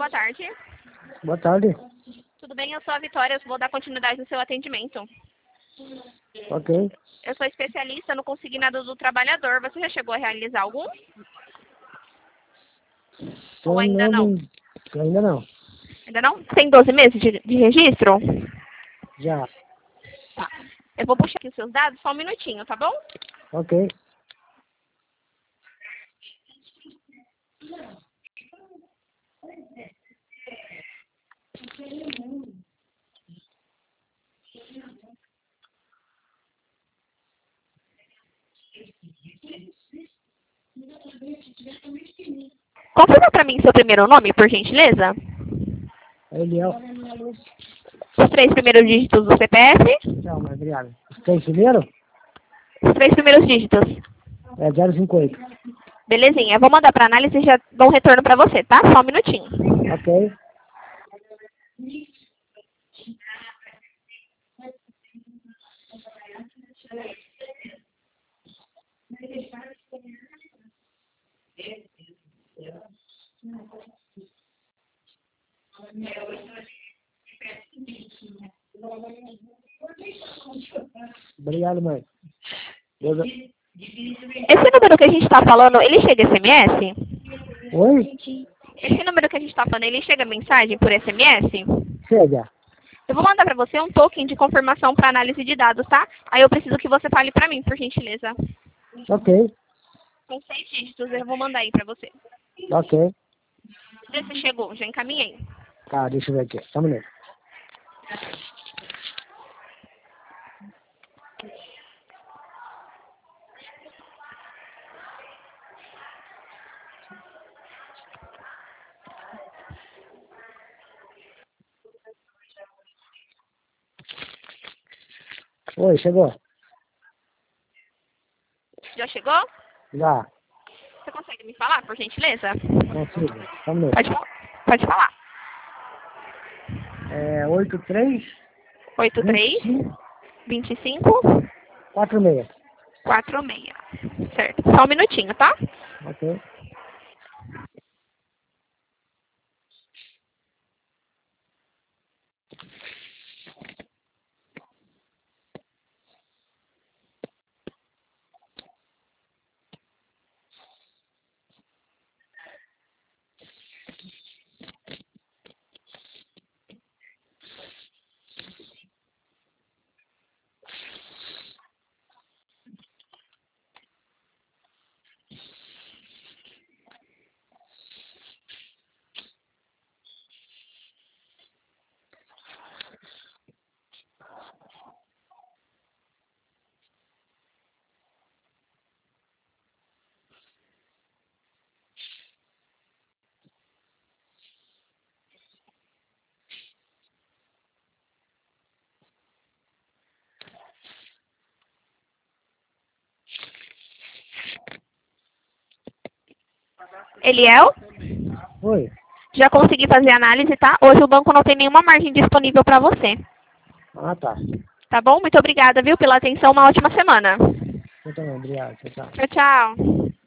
boa tarde. Boa tarde. Tudo bem? Eu sou a Vitória, eu vou dar continuidade no seu atendimento. Ok. Eu sou especialista no consignado do trabalhador. Você já chegou a realizar algum? Ou ainda não? Ainda não. Ainda não? Tem 12 meses de registro? Já. Tá. Eu vou puxar aqui os seus dados, só um minutinho, tá bom? Ok. Confirma pra mim seu primeiro nome, por gentileza. Eliel. Os 3 primeiros dígitos do CPF. Não, mas obrigado. Os 3 primeiros? Os 3 primeiros dígitos. É 058. Belezinha, eu vou mandar pra análise e já dou um retorno pra você, tá? Só um minutinho. Ok. Obrigado, mãe. Deus... Esse número que a gente tá falando, ele chega SMS? Oi? Esse número que a gente tá falando, ele chega mensagem por SMS? Chega. Eu vou mandar pra você um token de confirmação para análise de dados, tá? Aí eu preciso que você fale pra mim, por gentileza. Ok. Com 6 dígitos, eu vou mandar aí pra você. Ok. Vê se chegou, já encaminhei. Tá, deixa eu ver aqui. Só um minuto. Oi, chegou? Já chegou? Já. Você consegue me falar, por gentileza? Consigo. Só um minuto. Pode falar. É 83 83 25 25 46. 46. Certo. Só um minutinho, tá? Ok. Eliel? Oi. Já consegui fazer a análise, tá? Hoje o banco não tem nenhuma margem disponível para você. Ah, tá. Tá bom? Muito obrigada, viu, pela atenção. Uma ótima semana. Eu também, obrigado. Tchau, tchau. Tchau, tchau.